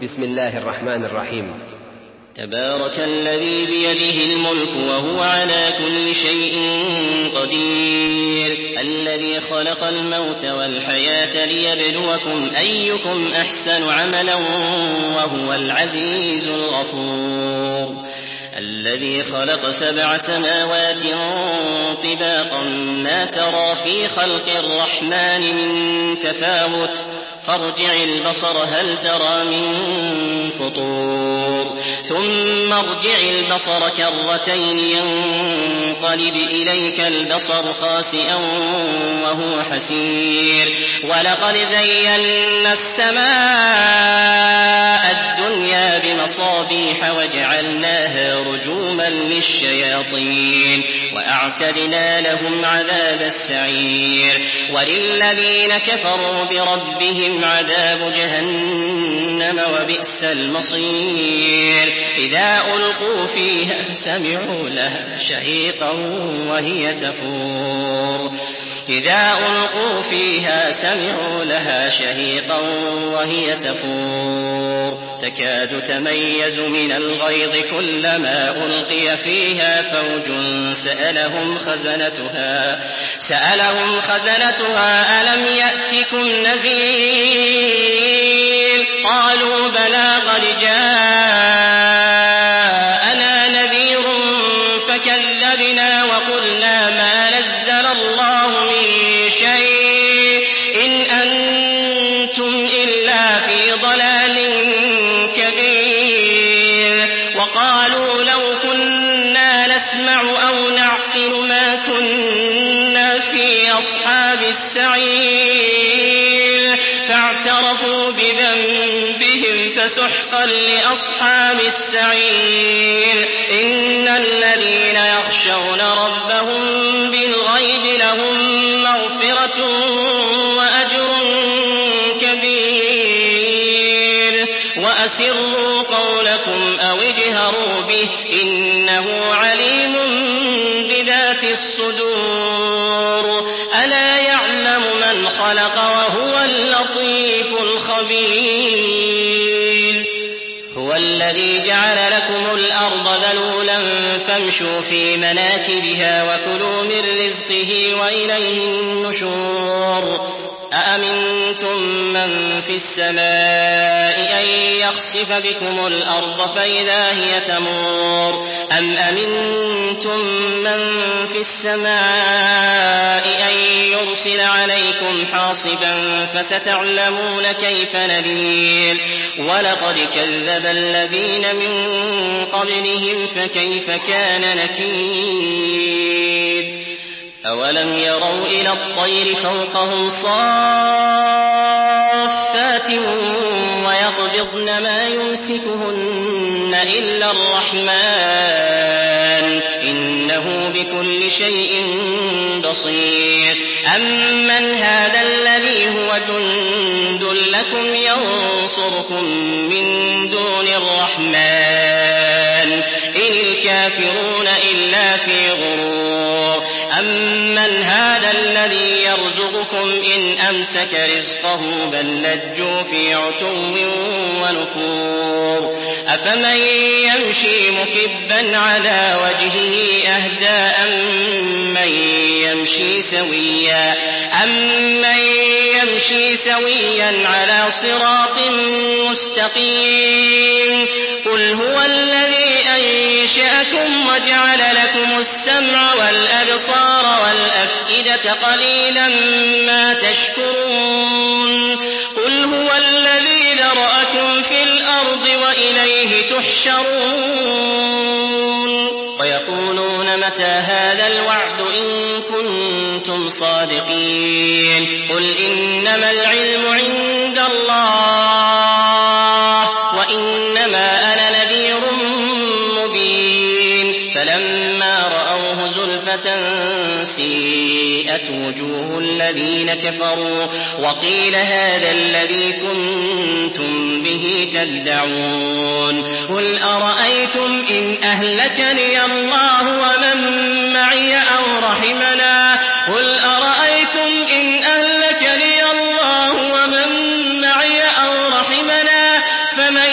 بسم الله الرحمن الرحيم. تبارك الذي بيده الملك وهو على كل شيء قدير، الذي خلق الموت والحياة ليبلوكم أيكم أحسن عملا وهو العزيز الغفور، الذي خلق 7 سماوات طباقا ما ترى في خلق الرحمن من تفاوت، فارجع البصر هل ترى من فطور، ثم ارجع البصر كرتين ينقلب إليك البصر خاسئا وهو حسير، ولقد زينا السماء الدنيا بمصابيح وجعلناها رجوما للشياطين وأعتدنا لهم عذاب السعير، وللذين كفروا بربهم عذاب جهنم وبئس المصير، إذا ألقوا فيها سمعوا لها شهيقا وهي تفور، إذا ألقوا فيها سمعوا لها شهيقا وهي تفور، تكاد تميز من الغيظ كلما ألقي فيها فوج سألهم خزنتها ألم يأتكم نذير، قالوا بلى قد جاءنا نذير فكذبنا وقلنا ما نزل الله من شيء إن أنتم إلا في ضلال كبير، وقالوا لو كنا نسمع أو نعقل ما كنا في أصحاب السعير، فاعترفوا بذنبهم فسحقا لأصحاب السعير، إن الذين يخشون ربهم بالغيب لهم مغفرة وأجر كبير، وأسروا قولكم أو اجهروا به إنه عليم بذات الصدور، ألا يعلم من خلق وهو اللطيف الخبير، هو الذي جعل لكم الأرض ذلولا فامشوا في مناكبها وكلوا من رزقه وإليه النشور، أأمنتم من في السماء أن يخسف بكم الأرض فإذا هي تمور، أم أمنتم من في السماء أن يرسل عليكم حاصبا فستعلمون كيف نذير، ولقد كذب الذين من قبلهم فكيف كان نكير، أولم يروا إلى الطير فوقهم صافات ويقبضن ما يمسكهن إلا الرحمن إنه بكل شيء بصير، أمن هذا الذي هو جند لكم ينصركم من دون الرحمن إن الكافرون إلا في غرور، أمن هذا الذي يرزقكم إن أمسك رزقه بل لجوا في عتو ونفور، أفمن يمشي مكبا على وجهه أهدى أمن يمشي سويا على صراط مستقيم، قل هو الذي أنشأكم وجعل لكم السمع والأبصار والأفئدة قليلا ما تشكرون، قل هو الذي ذرأكم في الأرض وإليه تحشرون، ويقولون متى هذا الوعد إن كنتم صادقين، قل إنما العلم عند الله وإنما أنا نذير مبين، فلما رأوه زلفة سيئت وجوه الذين كفروا وقيل هذا الذي كنتم به تدعون، قل أرأيتم إن أهلكني الله ومن معي أو رحمنا، قل أرأيتم إن أهلكني الله ومن معي أو رحمنا فمن